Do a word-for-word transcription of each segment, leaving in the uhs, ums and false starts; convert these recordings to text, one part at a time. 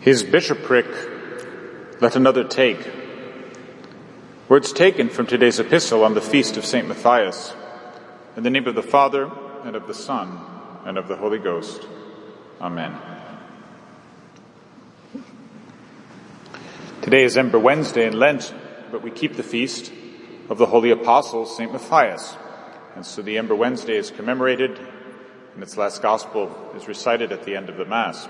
His bishopric let another take. Words taken from today's epistle on the feast of Saint Matthias. In the name of the Father, and of the Son, and of the Holy Ghost. Amen. Today is Ember Wednesday in Lent, but we keep the feast of the Holy Apostle, Saint Matthias. And so the Ember Wednesday is commemorated, and its last Gospel is recited at the end of the Mass.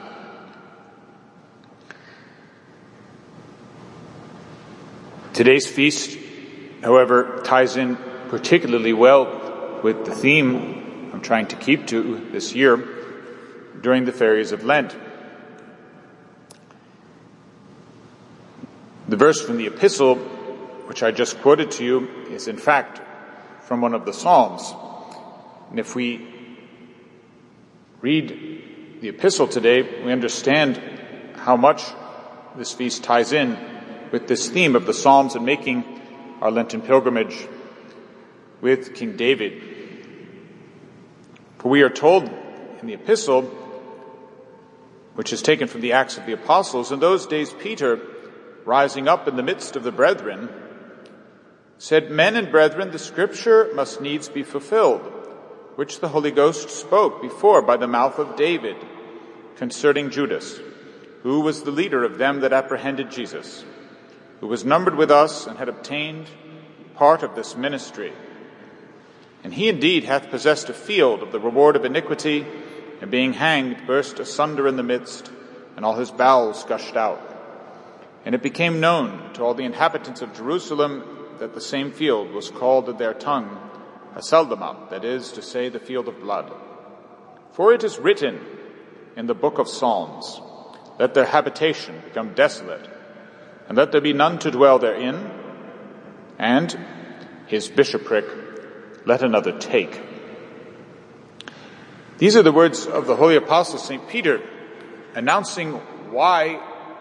Today's feast, however, ties in particularly well with the theme I'm trying to keep to this year during the ferias of Lent. The verse from the epistle, which I just quoted to you, is in fact from one of the Psalms. And if we read the epistle today, we understand how much this feast ties in with this theme of the Psalms and making our Lenten pilgrimage with King David. For we are told in the epistle, which is taken from the Acts of the Apostles, in those days Peter, rising up in the midst of the brethren, said, "Men and brethren, the scripture must needs be fulfilled, which the Holy Ghost spoke before by the mouth of David, concerning Judas, who was the leader of them that apprehended Jesus, who was numbered with us and had obtained part of this ministry. And he indeed hath possessed a field of the reward of iniquity, and being hanged burst asunder in the midst, and all his bowels gushed out. And it became known to all the inhabitants of Jerusalem that the same field was called in their tongue Aceldama, that is to say, the field of blood. For it is written in the book of Psalms, let their habitation become desolate, and let there be none to dwell therein, and his bishopric let another take." These are the words of the Holy Apostle Saint Peter, announcing why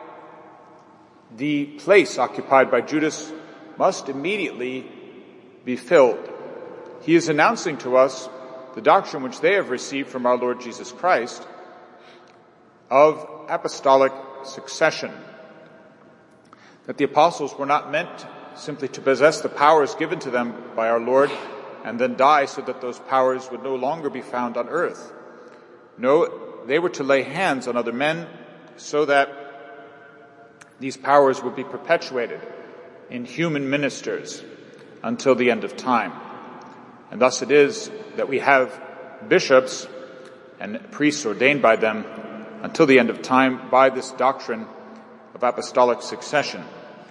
the place occupied by Judas must immediately be filled. He is announcing to us the doctrine which they have received from our Lord Jesus Christ of apostolic succession. That the apostles were not meant simply to possess the powers given to them by our Lord and then die so that those powers would no longer be found on earth. No, they were to lay hands on other men so that these powers would be perpetuated in human ministers until the end of time. And thus it is that we have bishops and priests ordained by them until the end of time by this doctrine of apostolic succession.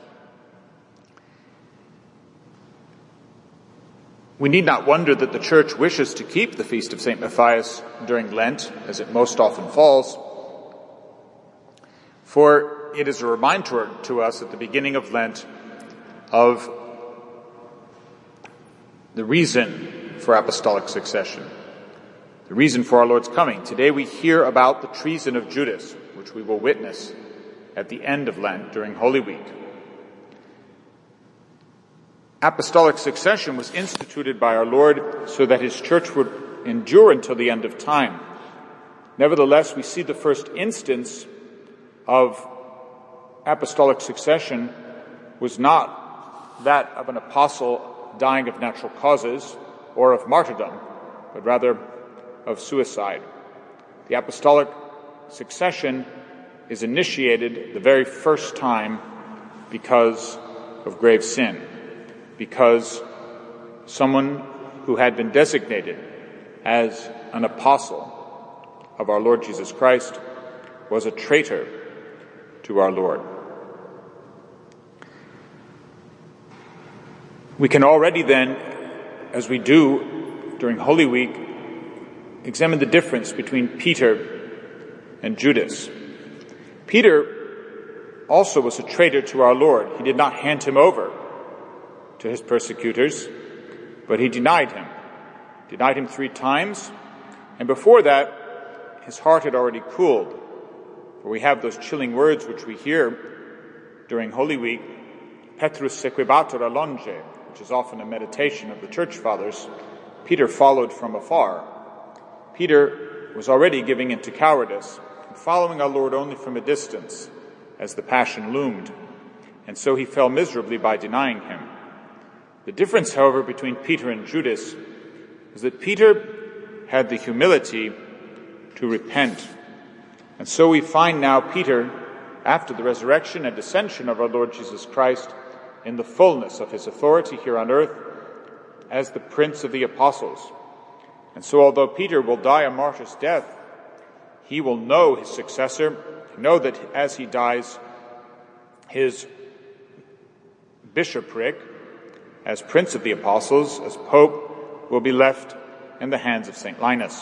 We need not wonder that the Church wishes to keep the feast of Saint Matthias during Lent, as it most often falls, for it is a reminder to us at the beginning of Lent of the reason for apostolic succession, the reason for our Lord's coming. Today we hear about the treason of Judas, which we will witness at the end of Lent during Holy Week. Apostolic succession was instituted by our Lord so that his church would endure until the end of time. Nevertheless, we see the first instance of apostolic succession was not that of an apostle dying of natural causes or of martyrdom, but rather of suicide. The apostolic succession is initiated the very first time because of grave sin, because someone who had been designated as an apostle of our Lord Jesus Christ was a traitor to our Lord. We can already then, as we do during Holy Week, examine the difference between Peter and Judas. Peter also was a traitor to our Lord. He did not hand him over to his persecutors, but he denied him, denied him three times, and before that, his heart had already cooled. For we have those chilling words which we hear during Holy Week, Petrus sequibatur a longe, which is often a meditation of the Church Fathers. Peter followed from afar. Peter was already giving into cowardice, and following our Lord only from a distance, as the passion loomed, and so he fell miserably by denying him. The difference, however, between Peter and Judas is that Peter had the humility to repent. And so we find now Peter, after the resurrection and ascension of our Lord Jesus Christ, in the fullness of his authority here on earth as the Prince of the Apostles. And so although Peter will die a martyr's death, he will know his successor, know that as he dies, his bishopric as Prince of the Apostles, as Pope, will be left in the hands of Saint Linus.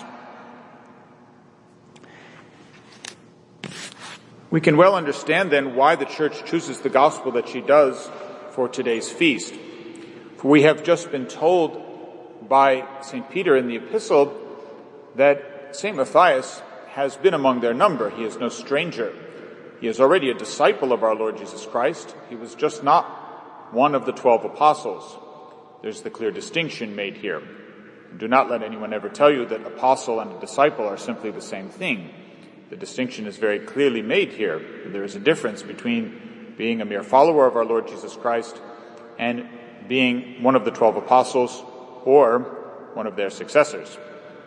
We can well understand then why the Church chooses the gospel that she does for today's feast. For we have just been told by Saint Peter in the epistle that Saint Matthias has been among their number. He is no stranger. He is already a disciple of our Lord Jesus Christ. He was just not one of the twelve apostles. There's the clear distinction made here. Do not let anyone ever tell you that apostle and a disciple are simply the same thing. The distinction is very clearly made here. There is a difference between being a mere follower of our Lord Jesus Christ and being one of the twelve apostles or one of their successors.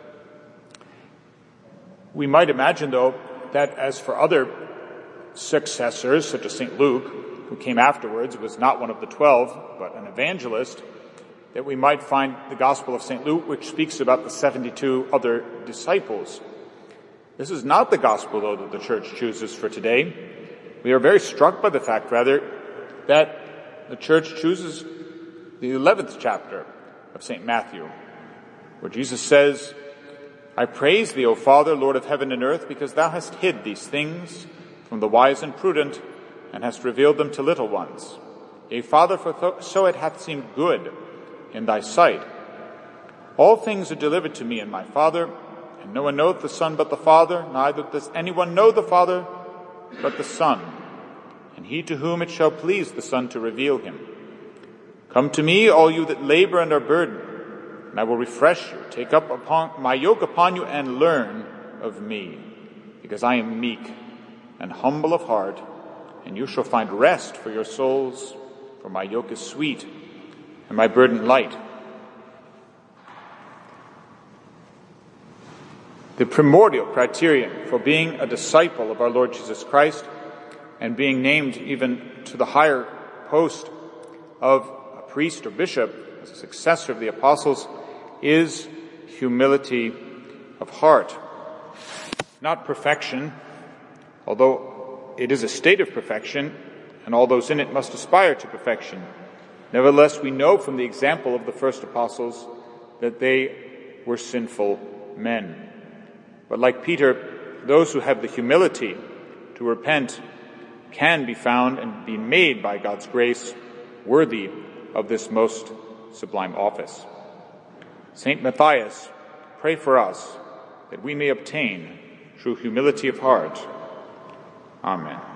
We might imagine, though, that as for other successors, such as Saint Luke, who came afterwards, was not one of the twelve, but an evangelist, that we might find the Gospel of Saint Luke, which speaks about the seventy-two other disciples. This is not the gospel, though, that the Church chooses for today. We are very struck by the fact, rather, that the Church chooses the eleventh chapter of Saint Matthew, where Jesus says, I praise thee, O Father, Lord of heaven and earth, because thou hast hid these things from the wise and prudent, and hast revealed them to little ones. Yea, Father, for th- so it hath seemed good in thy sight. All things are delivered to me in my Father, and no one knoweth the Son but the Father, neither does anyone know the Father but the Son, and he to whom it shall please the Son to reveal him. Come to me, all you that labor and are burdened, and I will refresh you. Take up upon my yoke upon you and learn of me, because I am meek and humble of heart, and you shall find rest for your souls, for my yoke is sweet and my burden light. The primordial criterion for being a disciple of our Lord Jesus Christ and being named even to the higher post of a priest or bishop as a successor of the apostles is humility of heart. Not perfection, although it is a state of perfection, and all those in it must aspire to perfection. Nevertheless, we know from the example of the first apostles that they were sinful men. But like Peter, those who have the humility to repent can be found and be made by God's grace worthy of this most sublime office. Saint Matthias, pray for us that we may obtain true humility of heart. Amen.